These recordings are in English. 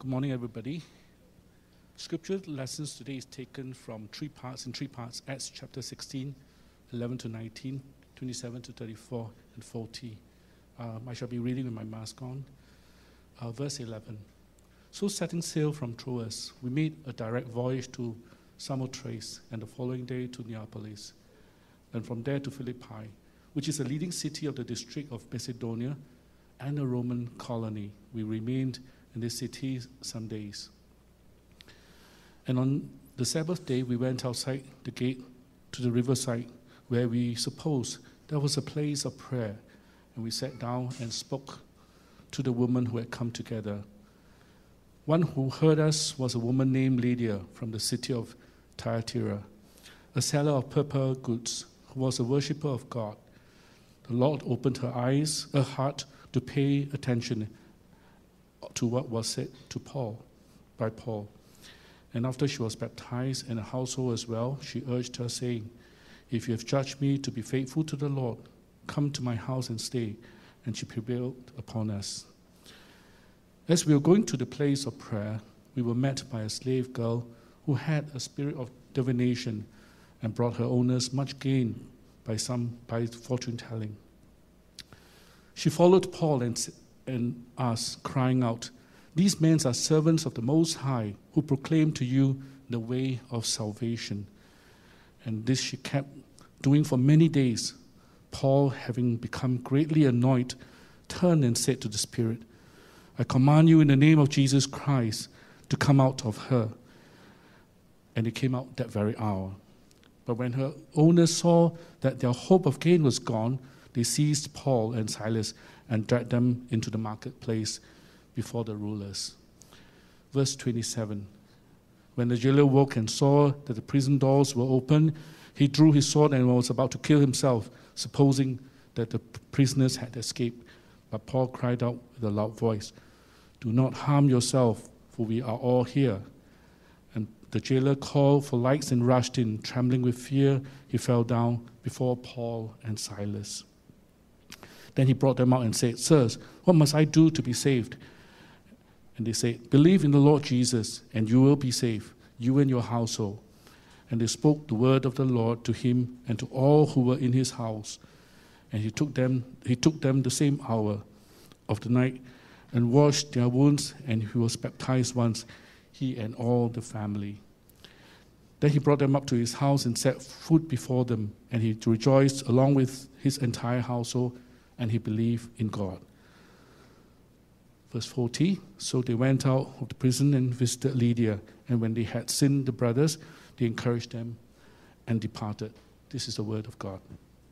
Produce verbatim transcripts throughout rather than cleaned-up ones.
Good morning, everybody. Scripture lessons today is taken from three parts, in three parts, Acts chapter sixteen, eleven to nineteen, twenty-seven to thirty-four, and forty. Um, I shall be reading with my mask on. Uh, verse eleven. So setting sail from Troas, we made a direct voyage to Samothrace, and the following day to Neapolis, and from there to Philippi, which is a leading city of the district of Macedonia and a Roman colony. We remained in this city some days. And on the Sabbath day, we went outside the gate to the riverside, where we supposed there was a place of prayer. And we sat down and spoke to the women who had come together. One who heard us was a woman named Lydia from the city of Thyatira, a seller of purple goods, who was a worshipper of God. The Lord opened her eyes, her heart, to pay attention to what was said to Paul, by Paul. And after she was baptized, and her household as well, she urged her, saying, "If you have judged me to be faithful to the Lord, come to my house and stay." And she prevailed upon us. As we were going to the place of prayer, we were met by a slave girl who had a spirit of divination and brought her owners much gain by some by fortune telling. She followed Paul and, and us, crying out, "These men are servants of the Most High, who proclaim to you the way of salvation." And this she kept doing for many days. Paul, having become greatly annoyed, turned and said to the spirit, "I command you in the name of Jesus Christ to come out of her." And it came out that very hour. But when her owners saw that their hope of gain was gone, they seized Paul and Silas and dragged them into the marketplace before the rulers. Verse twenty-seven. When the jailer woke and saw that the prison doors were open, he drew his sword and was about to kill himself, supposing that the prisoners had escaped. But Paul cried out with a loud voice, "Do not harm yourself, for we are all here." And the jailer called for lights and rushed in. Trembling with fear, he fell down before Paul and Silas. Then he brought them out and said, "Sirs, what must I do to be saved?" And they said, "Believe in the Lord Jesus, and you will be saved, you and your household." And they spoke the word of the Lord to him and to all who were in his house. And he took them, he took them the same hour of the night and washed their wounds, and he was baptized once, he and all the family. Then he brought them up to his house and set food before them, and he rejoiced along with his entire household, and he believed in God. Verse forty, so they went out of the prison and visited Lydia, and when they had seen the brothers, they encouraged them and departed. This is the word of God.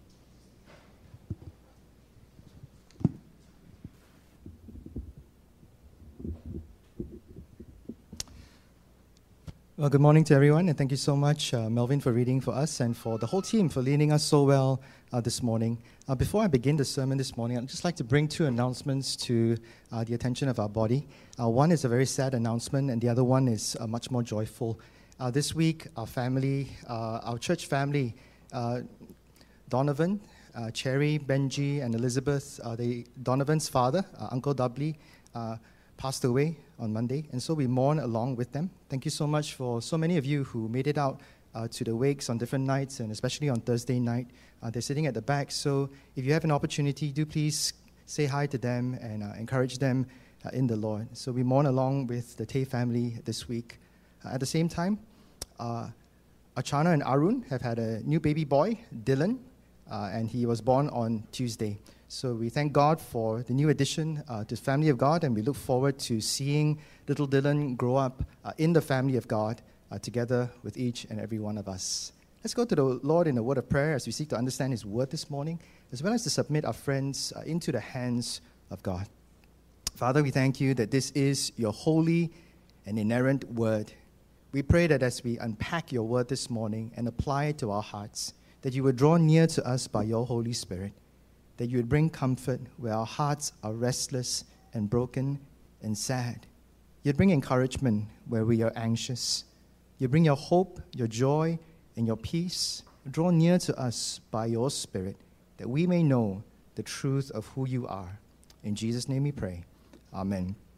Well, good morning to everyone, and thank you so much, uh, Melvin, for reading for us, and for the whole team for leading us so well uh, this morning. Uh, before I begin the sermon this morning, I'd just like to bring two announcements to uh, the attention of our body. Uh, one is a very sad announcement, and the other one is uh, much more joyful. Uh, this week, our family, uh, our church family, uh, Donovan, uh, Cherry, Benji, and Elizabeth, uh, they, Donovan's father, uh, Uncle Dudley, uh, passed away on Monday, and so we mourn along with them. Thank you so much for so many of you who made it out uh, to the wakes on different nights, and especially on Thursday night. Uh, they're sitting at the back, so if you have an opportunity, do please say hi to them and uh, encourage them uh, in the Lord. So we mourn along with the Tay family this week. Uh, at the same time, uh, Achana and Arun have had a new baby boy, Dylan, uh, and he was born on Tuesday. So we thank God for the new addition uh, to the family of God, and we look forward to seeing little Dylan grow up uh, in the family of God uh, together with each and every one of us. Let's go to the Lord in a word of prayer as we seek to understand His word this morning, as well as to submit our friends uh, into the hands of God. Father, we thank you that this is your holy and inerrant word. We pray that as we unpack your word this morning and apply it to our hearts, that you would draw near to us by your Holy Spirit, that you would bring comfort where our hearts are restless and broken and sad. You'd bring encouragement where we are anxious. You bring your hope, your joy, and your peace. Draw near to us by your Spirit, that we may know the truth of who you are. In Jesus' name we pray. Amen.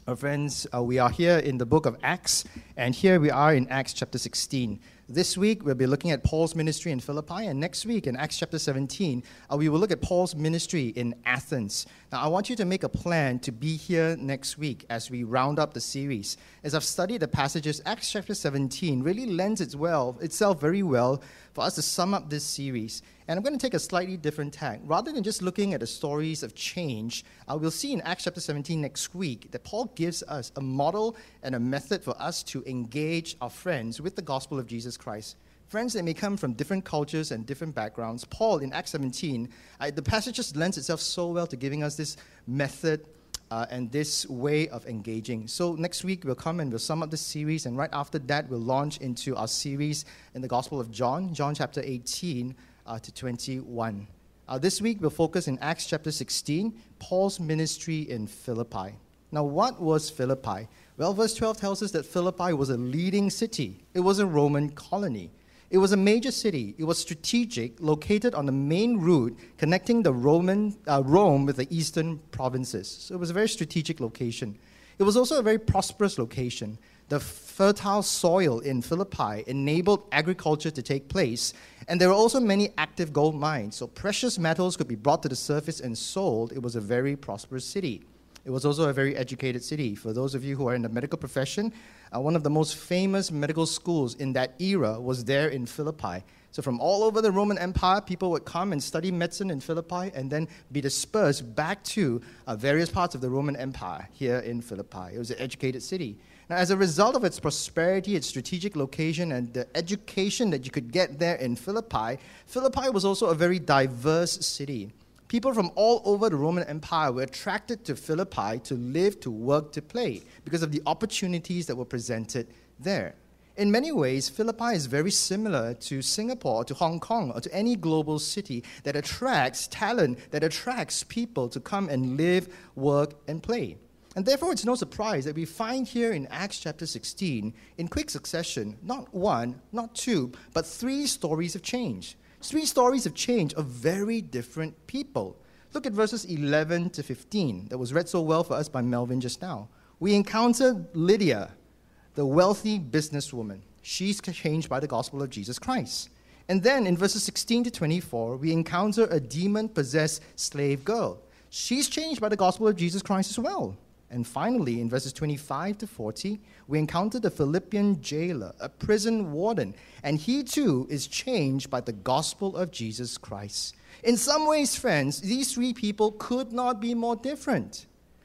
Our friends, uh, we are here in the book of Acts, and here we are in Acts chapter sixteen. This week, we'll be looking at Paul's ministry in Philippi, and next week in Acts chapter seventeen, uh, we will look at Paul's ministry in Athens. Now, I want you to make a plan to be here next week as we round up the series. As I've studied the passages, Acts chapter seventeen really lends its well, itself very well for us to sum up this series. And I'm going to take a slightly different tack. Rather than just looking at the stories of change, uh, we'll see in Acts chapter seventeen next week that Paul gives us a model and a method for us to engage our friends with the gospel of Jesus Christ. Friends that may come from different cultures and different backgrounds. Paul, in Acts seventeen, uh, the passage just lends itself so well to giving us this method uh, and this way of engaging. So next week, we'll come and we'll sum up this series, and right after that, we'll launch into our series in the Gospel of John, John chapter eighteen, Uh, to twenty-one. Uh, this week, we'll focus in Acts chapter sixteen, Paul's ministry in Philippi. Now, what was Philippi? Well, verse twelve tells us that Philippi was a leading city. It was a Roman colony. It was a major city. It was strategic, located on the main route connecting the Roman uh, Rome with the eastern provinces. So it was a very strategic location. It was also a very prosperous location. The fertile soil in Philippi enabled agriculture to take place, and there were also many active gold mines, so precious metals could be brought to the surface and sold. It was a very prosperous city. It was also a very educated city. For those of you who are in the medical profession, uh, one of the most famous medical schools in that era was there in Philippi. So from all over the Roman Empire, people would come and study medicine in Philippi and then be dispersed back to uh, various parts of the Roman Empire here in Philippi. It was an educated city. Now, as a result of its prosperity, its strategic location, and the education that you could get there in Philippi, Philippi was also a very diverse city. People from all over the Roman Empire were attracted to Philippi to live, to work, to play, because of the opportunities that were presented there. In many ways, Philippi is very similar to Singapore, to Hong Kong, or to any global city that attracts talent, that attracts people to come and live, work, and play. And therefore, it's no surprise that we find here in Acts chapter sixteen, in quick succession, not one, not two, but three stories of change. Three stories of change of very different people. Look at verses eleven to fifteen that was read so well for us by Melvin just now. We encountered Lydia, the wealthy businesswoman. She's changed by the gospel of Jesus Christ. And then in verses sixteen to twenty-four, we encounter a demon-possessed slave girl. She's changed by the gospel of Jesus Christ as well. And finally, in verses twenty-five to forty, we encounter the Philippian jailer, a prison warden, and he too is changed by the gospel of Jesus Christ. In some ways, friends, these three people could not be more different.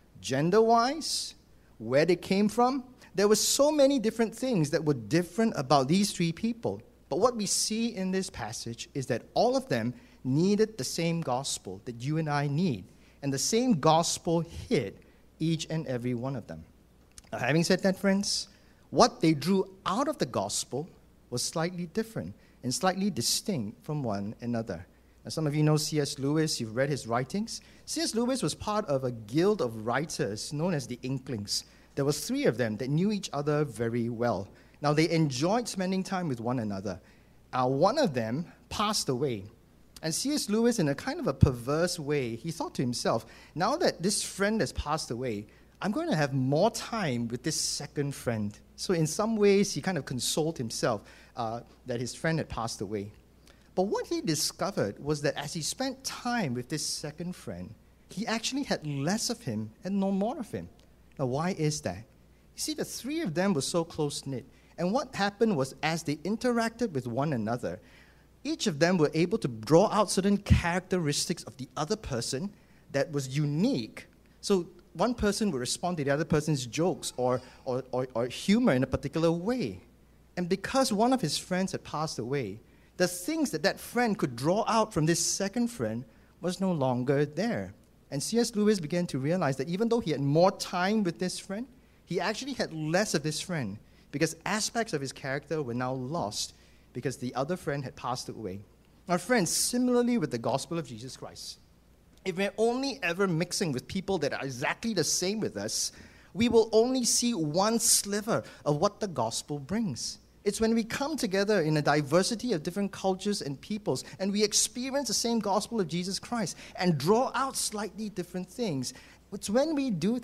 Gender-wise, where they came from, there were so many different things that were different about these three people. But what we see in this passage is that all of them needed the same gospel that you and I need, and the same gospel hit each and every one of them. Now, having said that, friends, what they drew out of the gospel was slightly different and slightly distinct from one another. Now, some of you know C S Lewis. You've read his writings. C S Lewis was part of a guild of writers known as the Inklings. There was three of them that knew each other very well. Now, they enjoyed spending time with one another. Uh, one of them passed away. And C S Lewis, in a kind of a perverse way, he thought to himself, now that this friend has passed away, I'm going to have more time with this second friend. So in some ways, he kind of consoled himself uh, that his friend had passed away. But what he discovered was that as he spent time with this second friend, he actually had less of him and no more of him. Now, why is that? You see, the three of them were so close-knit. And what happened was, as they interacted with one another, each of them were able to draw out certain characteristics of the other person that was unique. So one person would respond to the other person's jokes or, or, or, or humor in a particular way. And because one of his friends had passed away, the things that that friend could draw out from this second friend was no longer there. And C S Lewis began to realize that even though he had more time with this friend, he actually had less of this friend because aspects of his character were now lost because the other friend had passed away. Our friends, similarly with the gospel of Jesus Christ, if we're only ever mixing with people that are exactly the same with us, we will only see one sliver of what the gospel brings. It's when we come together in a diversity of different cultures and peoples and we experience the same gospel of Jesus Christ and draw out slightly different things. It's when we do that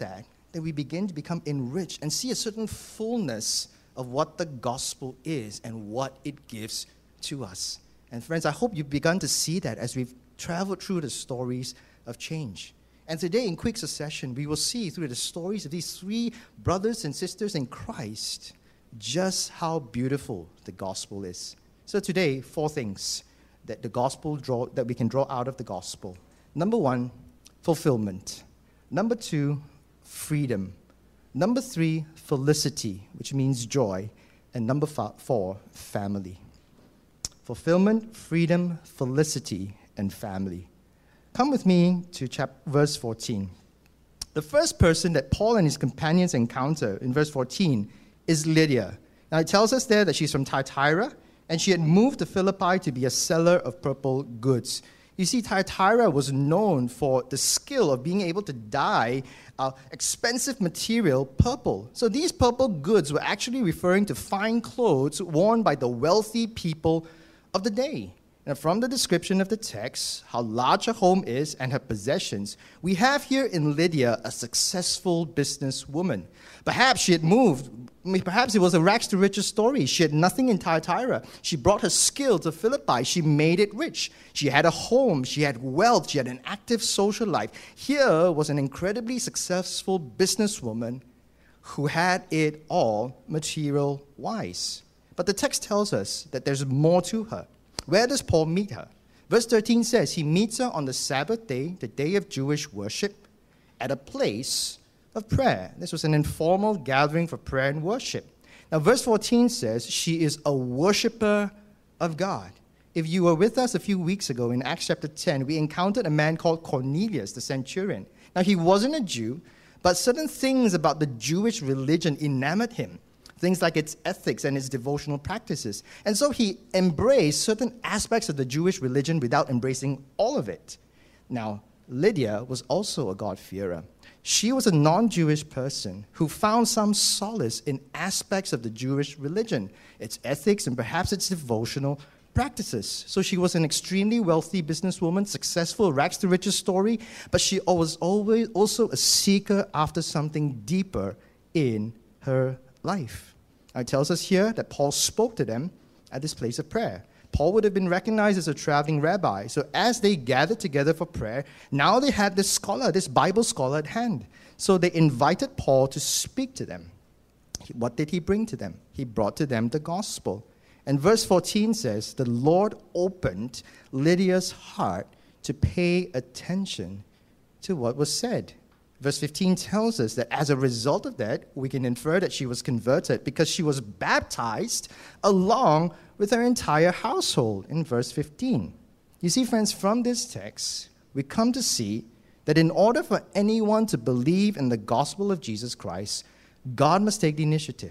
that we begin to become enriched and see a certain fullness of what the gospel is and what it gives to us. And friends, I hope you've begun to see that as we've traveled through the stories of change. And today, in quick succession, we will see through the stories of these three brothers and sisters in Christ just how beautiful the gospel is. So today, four things that the gospel draw that we can draw out of the gospel. Number one, fulfillment. Number two, freedom. Number three, felicity, which means joy. And number four, family. Fulfillment, freedom, felicity, and family. Come with me to chapter, verse fourteen. The first person that Paul and his companions encounter in verse fourteen is Lydia. Now it tells us there that she's from Thyatira, and she had moved to Philippi to be a seller of purple goods. You see, Thyatira was known for the skill of being able to dye uh, expensive material purple. So these purple goods were actually referring to fine clothes worn by the wealthy people of the day. Now, from the description of the text, how large her home is and her possessions, we have here in Lydia a successful businesswoman. Perhaps she had moved, perhaps it was a rags to riches story. She had nothing in Thyatira. She brought her skill to Philippi. She made it rich. She had a home. She had wealth. She had an active social life. Here was an incredibly successful businesswoman who had it all material-wise. But the text tells us that there's more to her. Where does Paul meet her? Verse thirteen says he meets her on the Sabbath day, the day of Jewish worship, at a place of prayer. This was an informal gathering for prayer and worship. Now, verse fourteen says she is a worshiper of God. If you were with us a few weeks ago in Acts chapter ten, we encountered a man called Cornelius, the centurion. Now, he wasn't a Jew, but certain things about the Jewish religion enamored him. Things like its ethics and its devotional practices. And so he embraced certain aspects of the Jewish religion without embracing all of it. Now, Lydia was also a God-fearer. She was a non-Jewish person who found some solace in aspects of the Jewish religion, its ethics, and perhaps its devotional practices. So she was an extremely wealthy businesswoman, successful, rags to riches story, but she was always also a seeker after something deeper in her life. It tells us here that Paul spoke to them at this place of prayer. Paul would have been recognized as a traveling rabbi. So as they gathered together for prayer, now they had this scholar, this Bible scholar at hand. So they invited Paul to speak to them. What did he bring to them? He brought to them the gospel. And verse fourteen says, the Lord opened Lydia's heart to pay attention to what was said. Verse fifteen tells us that as a result of that, we can infer that she was converted because she was baptized along with her entire household in verse fifteen. You see, friends, from this text, we come to see that in order for anyone to believe in the gospel of Jesus Christ, God must take the initiative.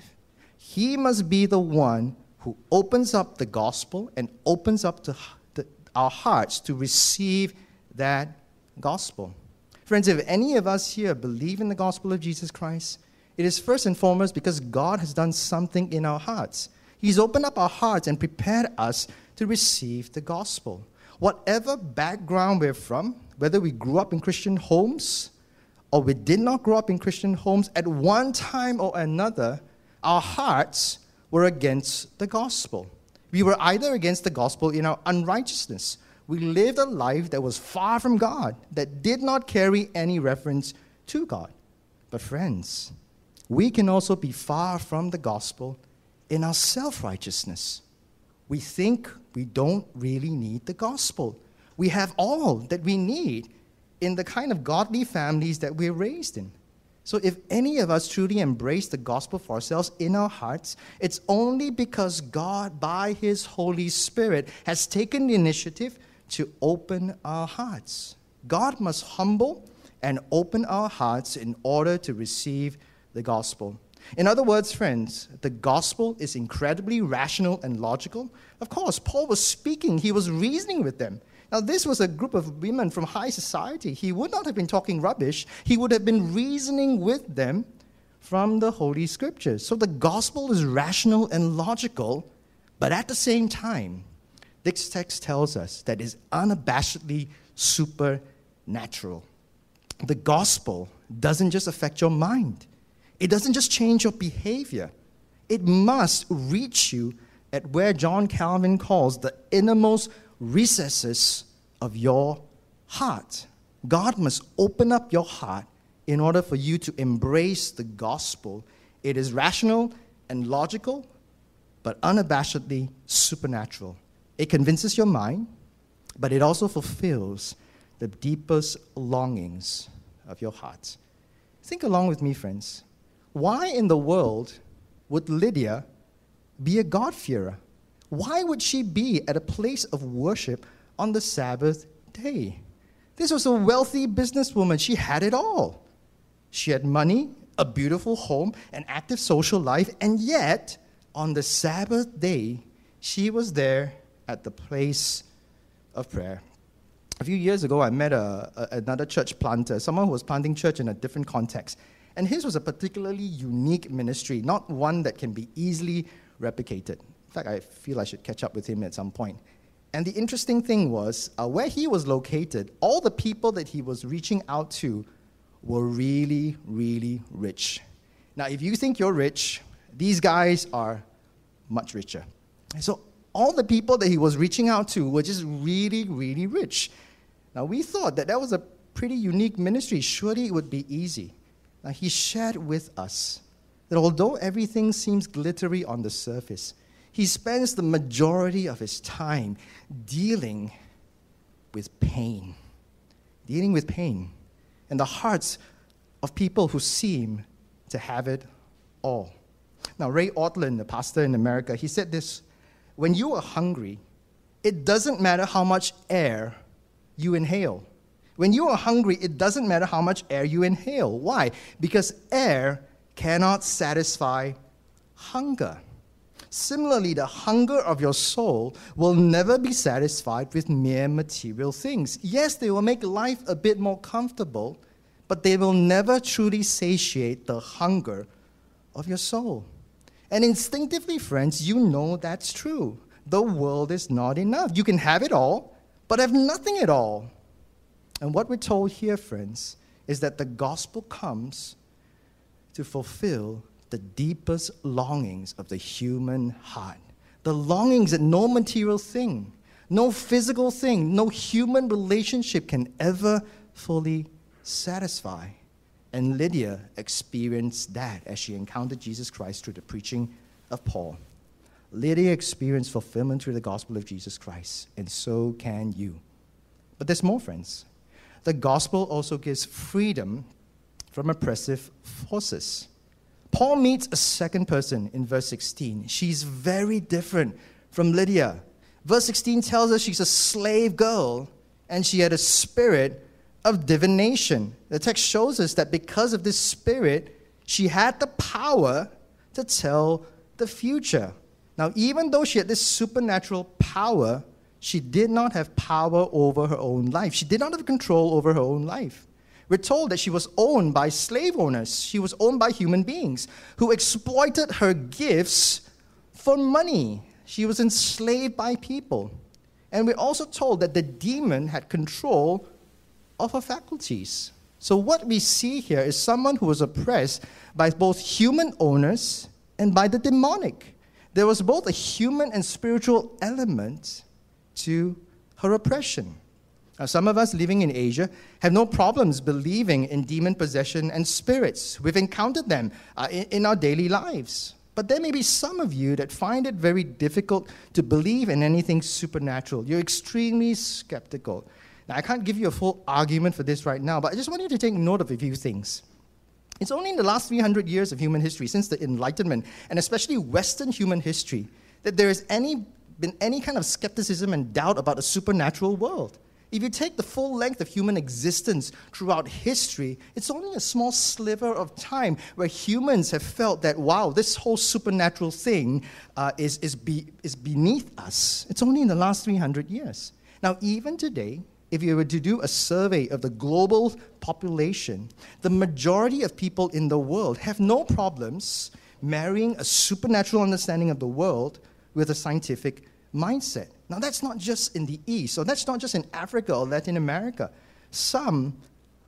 He must be the one who opens up the gospel and opens up the, the, our hearts to receive that gospel. Friends, if any of us here believe in the gospel of Jesus Christ, it is first and foremost because God has done something in our hearts. He's opened up our hearts and prepared us to receive the gospel. Whatever background we're from, whether we grew up in Christian homes or we did not grow up in Christian homes, at one time or another, our hearts were against the gospel. We were either against the gospel in our unrighteousness. We lived a life that was far from God, that did not carry any reference to God. But friends, we can also be far from the gospel in our self-righteousness. We think we don't really need the gospel. We have all that we need in the kind of godly families that we're raised in. So if any of us truly embrace the gospel for ourselves in our hearts, it's only because God, by His Holy Spirit, has taken the initiative to open our hearts. God must humble and open our hearts in order to receive the gospel. In other words, friends, the gospel is incredibly rational and logical. Of course, Paul was speaking, he was reasoning with them. Now, this was a group of women from high society. He would not have been talking rubbish. He would have been reasoning with them from the Holy Scriptures. So the gospel is rational and logical, but at the same time, this text tells us that it's unabashedly supernatural. The gospel doesn't just affect your mind. It doesn't just change your behavior. It must reach you at where John Calvin calls the innermost recesses of your heart. God must open up your heart in order for you to embrace the gospel. It is rational and logical, but unabashedly supernatural. It convinces your mind, but it also fulfills the deepest longings of your heart. Think along with me, friends. Why in the world would Lydia be a God-fearer? Why would she be at a place of worship on the Sabbath day? This was a wealthy businesswoman. She had it all. She had money, a beautiful home, an active social life, and yet, on the Sabbath day, she was there at the place of prayer. A few years ago, I met a, a, another church planter, someone who was planting church in a different context. And his was a particularly unique ministry, not one that can be easily replicated. In fact, I feel I should catch up with him at some point. And the interesting thing was, uh, where he was located, all the people that he was reaching out to were really, really rich. Now, if you think you're rich, these guys are much richer. And so all the people that he was reaching out to were just really, really rich. Now, we thought that that was a pretty unique ministry. Surely it would be easy. Now, he shared with us that although everything seems glittery on the surface, he spends the majority of his time dealing with pain. Dealing with pain in the hearts of people who seem to have it all. Now, Ray Ortlund, the pastor in America, he said this: when you are hungry, it doesn't matter how much air you inhale. When you are hungry, it doesn't matter how much air you inhale. Why? Because air cannot satisfy hunger. Similarly, the hunger of your soul will never be satisfied with mere material things. Yes, they will make life a bit more comfortable, but they will never truly satiate the hunger of your soul. And instinctively, friends, you know that's true. The world is not enough. You can have it all, but have nothing at all. And what we're told here, friends, is that the gospel comes to fulfill the deepest longings of the human heart. The longings that no material thing, no physical thing, no human relationship can ever fully satisfy. And Lydia experienced that as she encountered Jesus Christ through the preaching of Paul. Lydia experienced fulfillment through the gospel of Jesus Christ, and so can you. But there's more, friends. The gospel also gives freedom from oppressive forces. Paul meets a second person in verse sixteen. She's very different from Lydia. Verse sixteen tells us she's a slave girl, and she had a spirit of divination. The text shows us that because of this spirit, she had the power to tell the future. Now, even though she had this supernatural power, she did not have power over her own life. She did not have control over her own life. We're told that she was owned by slave owners. She was owned by human beings who exploited her gifts for money. She was enslaved by people. And we're also told that the demon had control of her faculties. So what we see here is someone who was oppressed by both human owners and by the demonic. There was both a human and spiritual element to her oppression. Now, some of us living in Asia have no problems believing in demon possession and spirits. We've encountered them uh, in, in our daily lives. But there may be some of you that find it very difficult to believe in anything supernatural. You're extremely skeptical. Now, I can't give you a full argument for this right now, but I just want you to take note of a few things. It's only in the last three hundred years of human history, since the Enlightenment, and especially Western human history, that there has any, been any kind of skepticism and doubt about a supernatural world. If you take the full length of human existence throughout history, it's only a small sliver of time where humans have felt that, wow, this whole supernatural thing uh, is, is, be, is beneath us. It's only in the last three hundred years. Now, even today, if you were to do a survey of the global population, the majority of people in the world have no problems marrying a supernatural understanding of the world with a scientific mindset. Now, that's not just in the East, or that's not just in Africa or Latin America. Some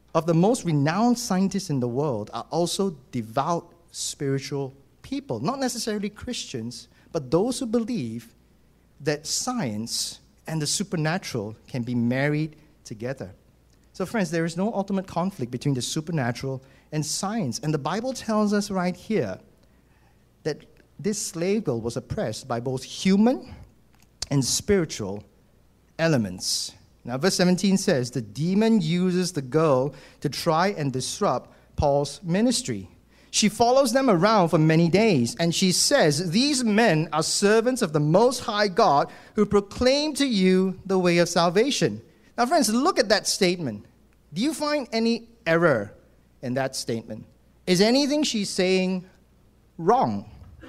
of the most renowned scientists in the world are also devout spiritual people, not necessarily Christians, but those who believe that science and the supernatural can be married together. So friends, there is no ultimate conflict between the supernatural and science. And the Bible tells us right here that this slave girl was oppressed by both human and spiritual elements. Now, verse seventeen says, the demon uses the girl to try and disrupt Paul's ministry. She follows them around for many days, and she says, these men are servants of the Most High God who proclaim to you the way of salvation. Now, friends, look at that statement. Do you find any error in that statement? Is anything she's saying wrong?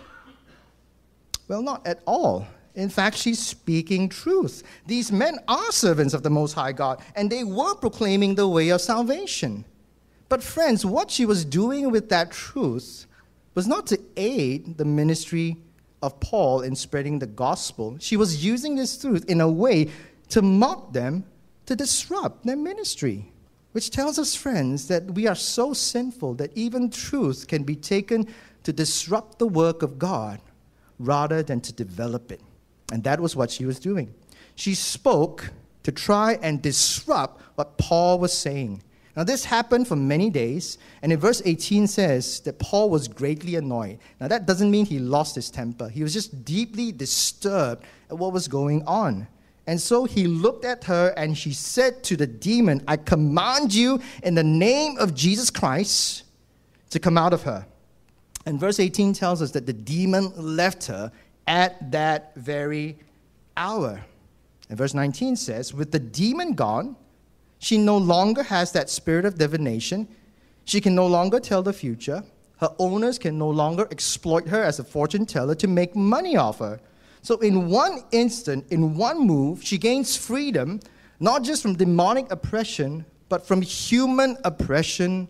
Well, not at all. In fact, she's speaking truth. These men are servants of the Most High God, and they were proclaiming the way of salvation. But friends, what she was doing with that truth was not to aid the ministry of Paul in spreading the gospel. She was using this truth in a way to mock them, to disrupt their ministry, which tells us, friends, that we are so sinful that even truth can be taken to disrupt the work of God rather than to develop it. And that was what she was doing. She spoke to try and disrupt what Paul was saying. Now, this happened for many days, and in verse eighteen says that Paul was greatly annoyed. Now, that doesn't mean he lost his temper. He was just deeply disturbed at what was going on. And so he looked at her, and she said to the demon, I command you in the name of Jesus Christ to come out of her. And verse eighteen tells us that the demon left her at that very hour. And verse nineteen says, with the demon gone, she no longer has that spirit of divination. She can no longer tell the future. Her owners can no longer exploit her as a fortune teller to make money off her. So in one instant, in one move, she gains freedom, not just from demonic oppression, but from human oppression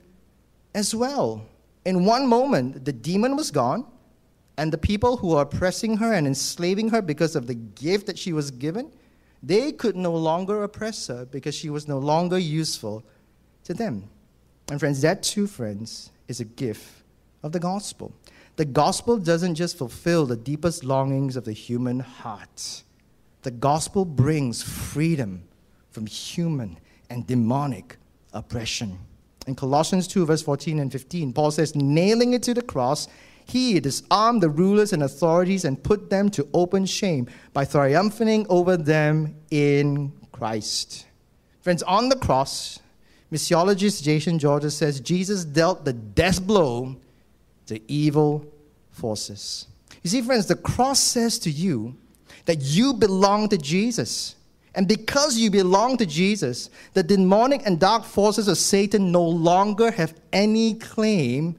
as well. In one moment, the demon was gone, and the people who were oppressing her and enslaving her because of the gift that she was given, they could no longer oppress her because she was no longer useful to them. And friends, that too, friends, is a gift of the gospel. The gospel doesn't just fulfill the deepest longings of the human heart. The gospel brings freedom from human and demonic oppression. In Colossians two, verse fourteen and fifteen, Paul says, nailing it to the cross, he disarmed the rulers and authorities and put them to open shame by triumphing over them in Christ. Friends, on the cross, missiologist Jason Georges says Jesus dealt the death blow to evil forces. You see, friends, the cross says to you that you belong to Jesus. And because you belong to Jesus, the demonic and dark forces of Satan no longer have any claim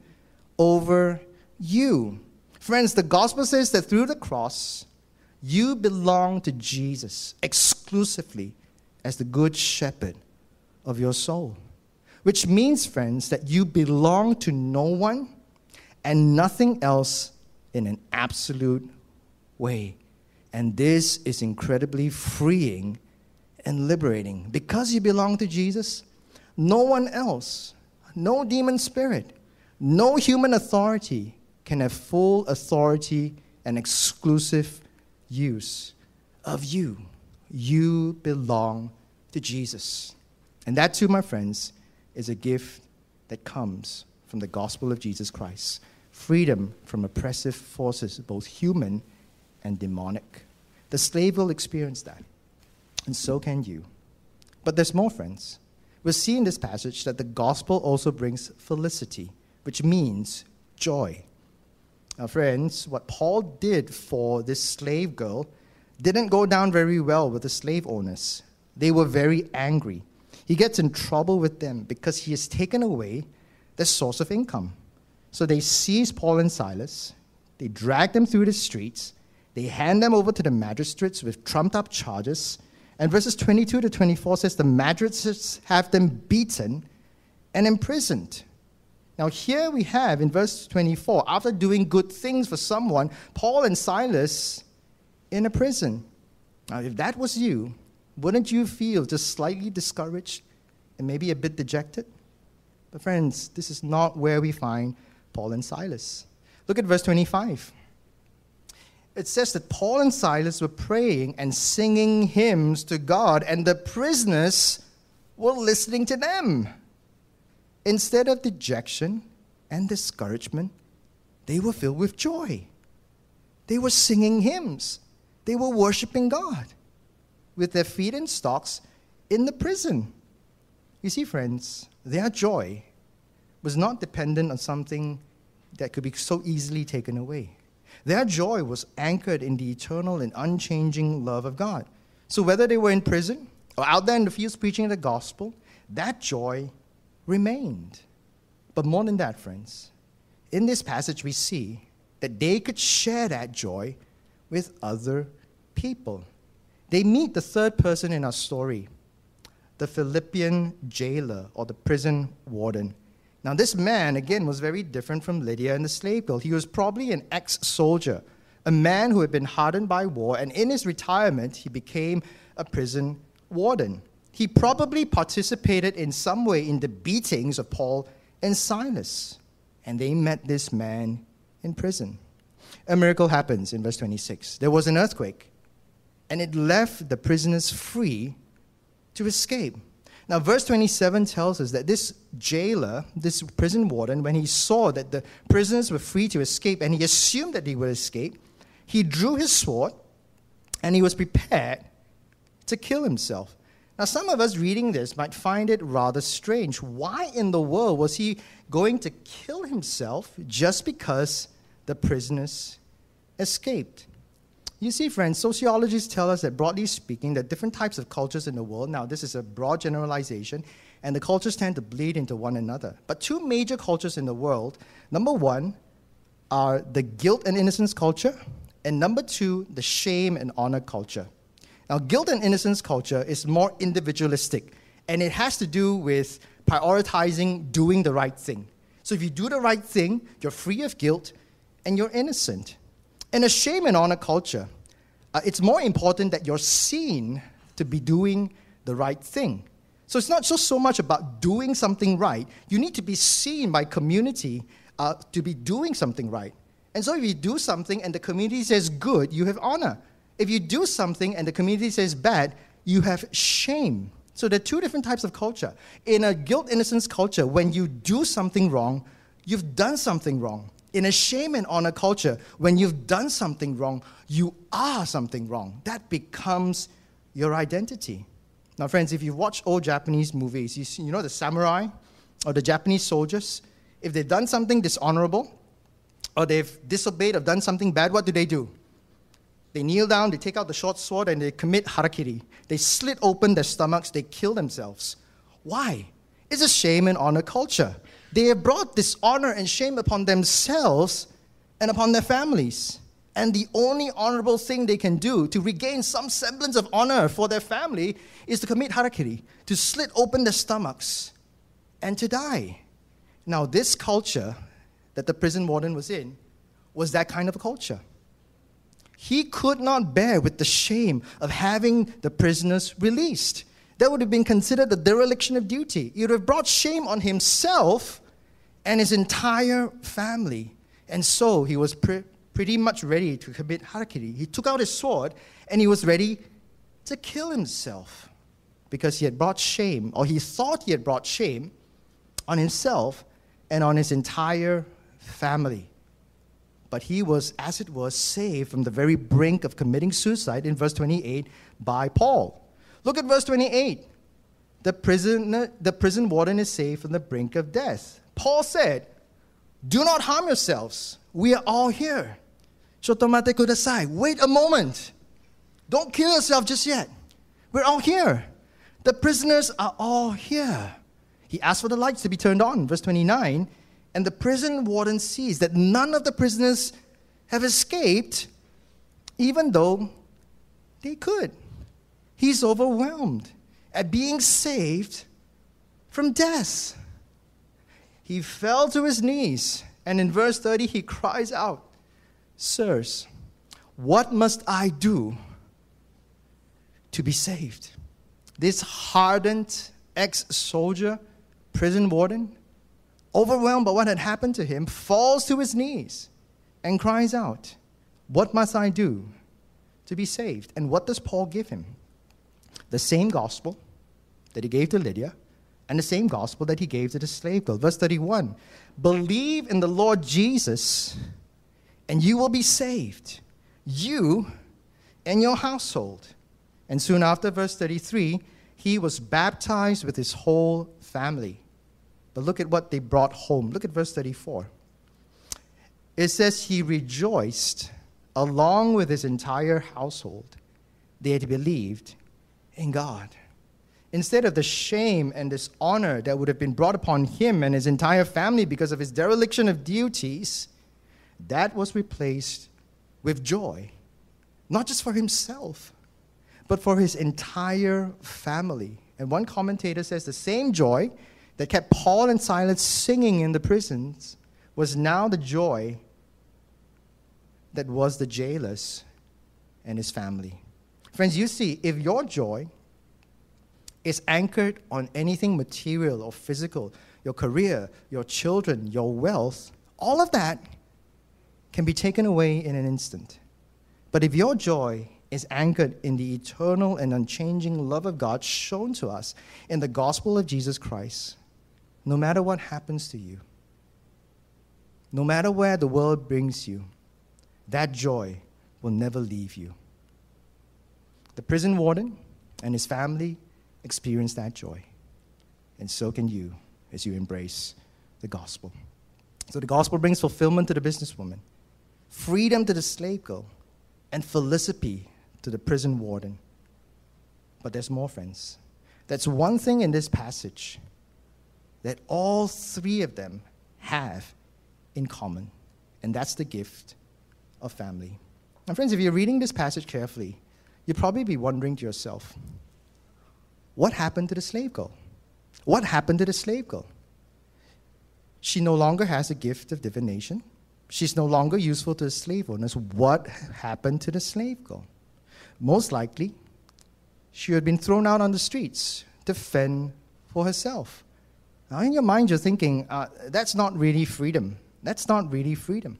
over you. Friends, the gospel says that through the cross, you belong to Jesus exclusively as the good shepherd of your soul. Which means, friends, that you belong to no one and nothing else in an absolute way. And this is incredibly freeing and liberating. Because you belong to Jesus, no one else, no demon spirit, no human authority can have full authority and exclusive use of you. You belong to Jesus. And that too, my friends, is a gift that comes from the gospel of Jesus Christ. Freedom from oppressive forces, both human and demonic. The slave will experience that, and so can you. But there's more, friends. We'll see in this passage that the gospel also brings felicity, which means joy. Now, friends, what Paul did for this slave girl didn't go down very well with the slave owners. They were very angry. He gets in trouble with them because he has taken away their source of income. So they seize Paul and Silas, they drag them through the streets, they hand them over to the magistrates with trumped-up charges, and verses twenty-two to twenty-four says the magistrates have them beaten and imprisoned. Now here we have in verse twenty-four, after doing good things for someone, Paul and Silas in a prison. Now if that was you, wouldn't you feel just slightly discouraged and maybe a bit dejected? But friends, this is not where we find Paul and Silas. Look at verse twenty-five. It says that Paul and Silas were praying and singing hymns to God, and the prisoners were listening to them. Instead of dejection and discouragement, they were filled with joy. They were singing hymns. They were worshiping God with their feet in stocks in the prison. You see, friends, their joy was not dependent on something that could be so easily taken away. Their joy was anchored in the eternal and unchanging love of God. So whether they were in prison or out there in the fields preaching the gospel, that joy remained. But more than that, friends, in this passage we see that they could share that joy with other people. They meet the third person in our story, the Philippian jailer or the prison warden. Now, this man, again, was very different from Lydia and the slave girl. He was probably an ex-soldier, a man who had been hardened by war, and in his retirement, he became a prison warden. He probably participated in some way in the beatings of Paul and Silas, and they met this man in prison. A miracle happens in verse twenty-six. There was an earthquake, and it left the prisoners free to escape. Now, verse twenty-seven tells us that this jailer, this prison warden, when he saw that the prisoners were free to escape, and he assumed that they would escape, he drew his sword, and he was prepared to kill himself. Now, some of us reading this might find it rather strange. Why in the world was he going to kill himself just because the prisoners escaped? You see, friends, sociologists tell us that, broadly speaking, there are different types of cultures in the world. Now, this is a broad generalization, and the cultures tend to bleed into one another. But two major cultures in the world, number one, are the guilt and innocence culture, and number two, the shame and honor culture. Now, guilt and innocence culture is more individualistic, and it has to do with prioritizing doing the right thing. So if you do the right thing, you're free of guilt, and you're innocent. In a shame and honor culture, uh, it's more important that you're seen to be doing the right thing. So it's not just so much about doing something right. You need to be seen by community uh, to be doing something right. And so if you do something and the community says good, you have honor. If you do something and the community says bad, you have shame. So there are two different types of culture. In a guilt-innocence culture, when you do something wrong, you've done something wrong. In a shame and honor culture, when you've done something wrong, you are something wrong. That becomes your identity. Now, friends, if you watch old Japanese movies, you, see, you know the samurai or the Japanese soldiers, if they've done something dishonorable or they've disobeyed or done something bad, what do they do? They kneel down, they take out the short sword, and they commit harakiri. They slit open their stomachs, they kill themselves. Why? It's a shame and honor culture. They have brought dishonor and shame upon themselves and upon their families. And the only honorable thing they can do to regain some semblance of honor for their family is to commit harakiri, to slit open their stomachs, and to die. Now, this culture that the prison warden was in was that kind of a culture. He could not bear with the shame of having the prisoners released. That would have been considered a dereliction of duty. It would have brought shame on himself and his entire family. And so he was pre- pretty much ready to commit harakiri. He took out his sword and he was ready to kill himself because he had brought shame, or he thought he had brought shame on himself and on his entire family. But he was, as it was, saved from the very brink of committing suicide in verse twenty-eight by Paul. Look at verse twenty-eight. The prisoner, the prison warden is saved from the brink of death. Paul said, "Do not harm yourselves. We are all here." Shotomate kudasai. Wait a moment. Don't kill yourself just yet. We're all here. The prisoners are all here. He asked for the lights to be turned on, verse twenty-nine, and the prison warden sees that none of the prisoners have escaped, even though they could. He's overwhelmed at being saved from death. He fell to his knees, and in verse thirty, he cries out, "Sirs, what must I do to be saved?" This hardened ex-soldier, prison warden, overwhelmed by what had happened to him, falls to his knees and cries out, "What must I do to be saved?" And what does Paul give him? The same gospel that he gave to Lydia and the same gospel that he gave to the slave girl. Verse thirty-one, "Believe in the Lord Jesus, and you will be saved, you and your household." And soon after, verse thirty-three, he was baptized with his whole family. But look at what they brought home. Look at verse thirty-four. It says he rejoiced along with his entire household. They had believed in God. Instead of the shame and dishonor that would have been brought upon him and his entire family because of his dereliction of duties, that was replaced with joy. Not just for himself, but for his entire family. And one commentator says the same joy that kept Paul and Silas singing in the prisons was now the joy that was the jailer's and his family. Friends, you see, if your joy is anchored on anything material or physical, your career, your children, your wealth, all of that can be taken away in an instant. But if your joy is anchored in the eternal and unchanging love of God shown to us in the gospel of Jesus Christ, no matter what happens to you, no matter where the world brings you, that joy will never leave you. The prison warden and his family experienced that joy. And so can you as you embrace the gospel. So the gospel brings fulfillment to the businesswoman, freedom to the slave girl, and felicity to the prison warden. But there's more, friends. That's one thing in this passage that all three of them have in common, and that's the gift of family. And friends, if you're reading this passage carefully, you'll probably be wondering to yourself, what happened to the slave girl? What happened to the slave girl? She no longer has a gift of divination. She's no longer useful to the slave owners. What happened to the slave girl? Most likely, she had been thrown out on the streets to fend for herself. Now, in your mind, you're thinking, uh, that's not really freedom. That's not really freedom.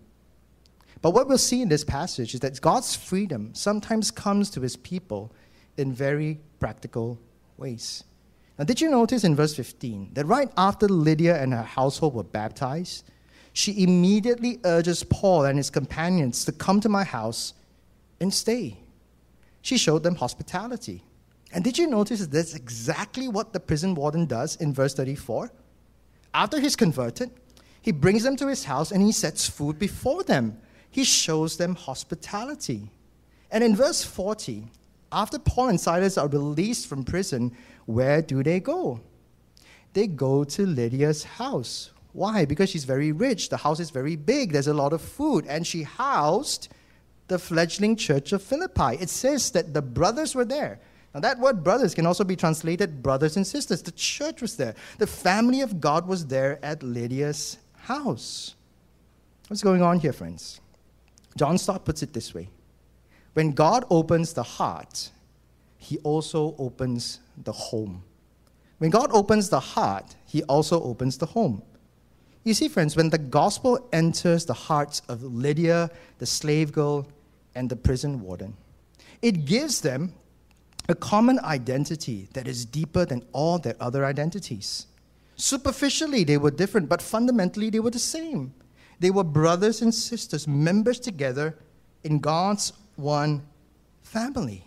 But what we'll see in this passage is that God's freedom sometimes comes to his people in very practical ways. Now, did you notice in verse fifteen that right after Lydia and her household were baptized, she immediately urges Paul and his companions to come to my house and stay. She showed them hospitality. And did you notice that that's exactly what the prison warden does in verse thirty-four? After he's converted, he brings them to his house and he sets food before them. He shows them hospitality. And in verse forty, after Paul and Silas are released from prison, where do they go? They go to Lydia's house. Why? Because she's very rich. The house is very big. There's a lot of food. And she housed the fledgling church of Philippi. It says that the brothers were there. Now, that word brothers can also be translated brothers and sisters. The church was there. The family of God was there at Lydia's house. What's going on here, friends? John Stott puts it this way. When God opens the heart, he also opens the home. When God opens the heart, he also opens the home. You see, friends, when the gospel enters the hearts of Lydia, the slave girl, and the prison warden, it gives them a common identity that is deeper than all their other identities. Superficially, they were different, but fundamentally, they were the same. They were brothers and sisters, members together in God's one family.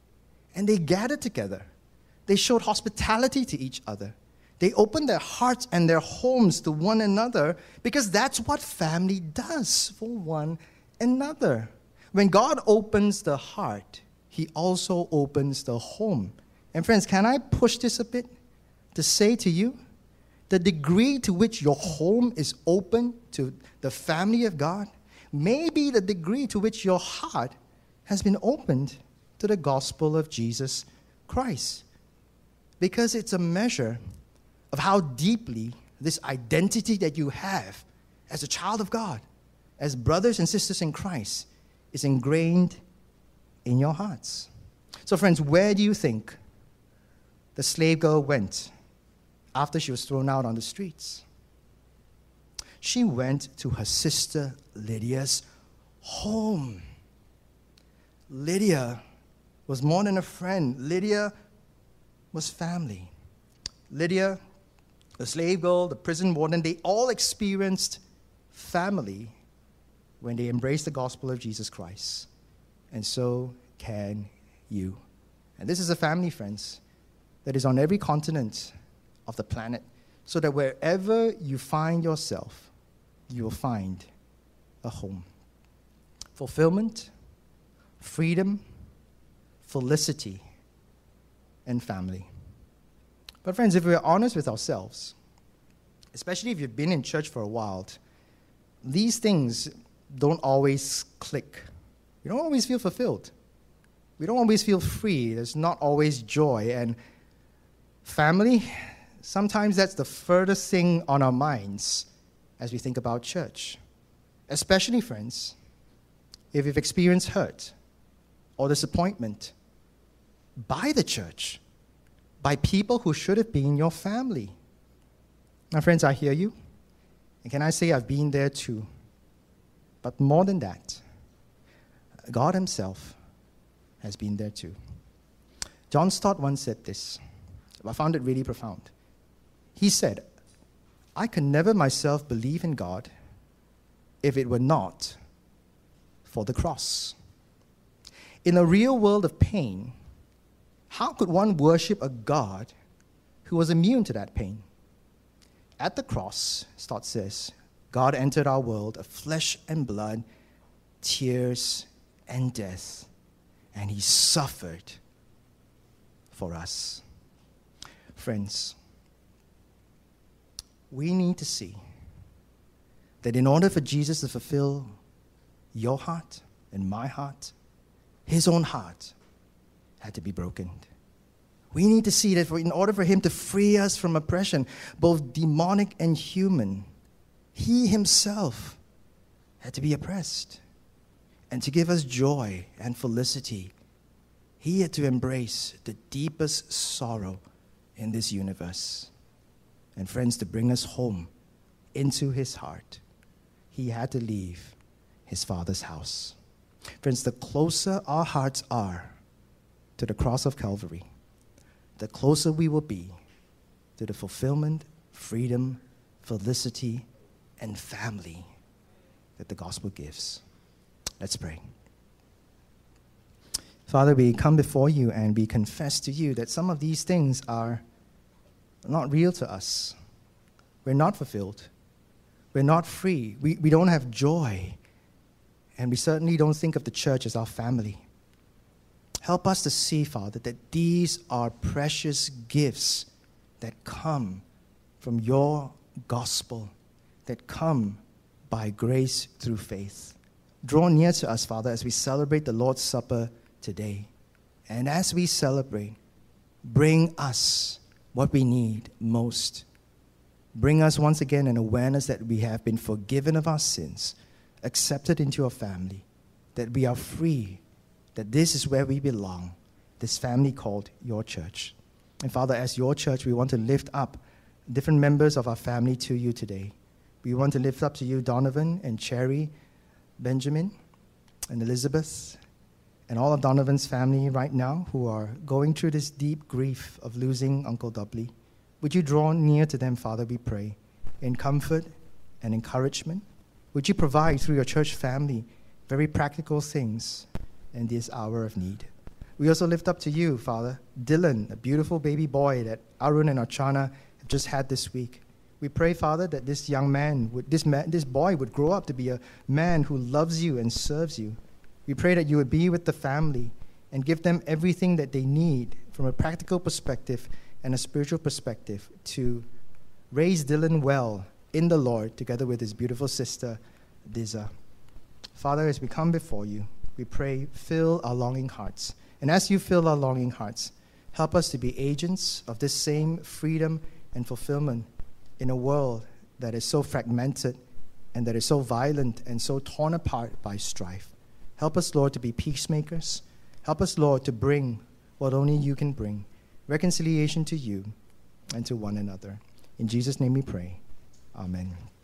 And they gathered together. They showed hospitality to each other. They opened their hearts and their homes to one another because that's what family does for one another. When God opens the heart, he also opens the home. And friends, can I push this a bit to say to you, the degree to which your home is open to the family of God may be the degree to which your heart has been opened to the gospel of Jesus Christ. Because it's a measure of how deeply this identity that you have as a child of God, as brothers and sisters in Christ, is ingrained in your hearts. So friends, where do you think the slave girl went after she was thrown out on the streets? she went to her sister Lydia's home. Lydia was more than a friend. Lydia was family. Lydia, the slave girl, the prison warden, they all experienced family when they embraced the gospel of Jesus Christ. And so can you. And this is a family, friends, that is on every continent of the planet, so that wherever you find yourself, you will find a home. Fulfillment, freedom, felicity, and family. But friends, if we're honest with ourselves, especially if you've been in church for a while, these things don't always click. We don't always feel fulfilled. We don't always feel free. There's not always joy. And family, sometimes that's the furthest thing on our minds as we think about church. Especially, friends, if you've experienced hurt or disappointment by the church, by people who should have been your family. Now, friends, I hear you. And can I say I've been there too? But more than that, God himself has been there too. John Stott once said this. I found it really profound. He said, I can never myself believe in God if it were not for the cross. In a real world of pain, how could one worship a God who was immune to that pain? At the cross, Stott says, God entered our world of flesh and blood, tears and death, and he suffered for us. Friends, we need to see that in order for Jesus to fulfill your heart and my heart, his own heart had to be broken. We need to see that for, in order for him to free us from oppression, both demonic and human, he himself had to be oppressed. And to give us joy and felicity, he had to embrace the deepest sorrow in this universe. And friends, to bring us home into his heart, he had to leave his Father's house. Friends, the closer our hearts are to the cross of Calvary, the closer we will be to the fulfillment, freedom, felicity, and family that the gospel gives. Let's pray. Father, we come before you and we confess to you that some of these things are not real to us. We're not fulfilled. We're not free. We, we don't have joy. And we certainly don't think of the church as our family. Help us to see, Father, that these are precious gifts that come from your gospel, that come by grace through faith. Draw near to us, Father, as we celebrate the Lord's Supper today. And as we celebrate, bring us what we need most. Bring us once again an awareness that we have been forgiven of our sins, accepted into your family, that we are free, that this is where we belong, this family called your church. And Father, as your church, we want to lift up different members of our family to you today. We want to lift up to you Donovan and Cherry, Benjamin and Elizabeth, and all of Donovan's family right now who are going through this deep grief of losing Uncle Dudley. Would you draw near to them, Father, we pray, in comfort and encouragement? Would you provide through your church family very practical things in this hour of need? We also lift up to you, Father, Dylan, a beautiful baby boy that Arun and Archana have just had this week. We pray, Father, that this young man, would, this man, this boy would grow up to be a man who loves you and serves you. We pray that you would be with the family and give them everything that they need from a practical perspective and a spiritual perspective to raise Dylan well in the Lord together with his beautiful sister, Diza. Father, as we come before you, we pray, fill our longing hearts. And as you fill our longing hearts, help us to be agents of this same freedom and fulfillment in a world that is so fragmented and that is so violent and so torn apart by strife. Help us, Lord, to be peacemakers. Help us, Lord, to bring what only you can bring, reconciliation to you and to one another. In Jesus' name we pray. Amen.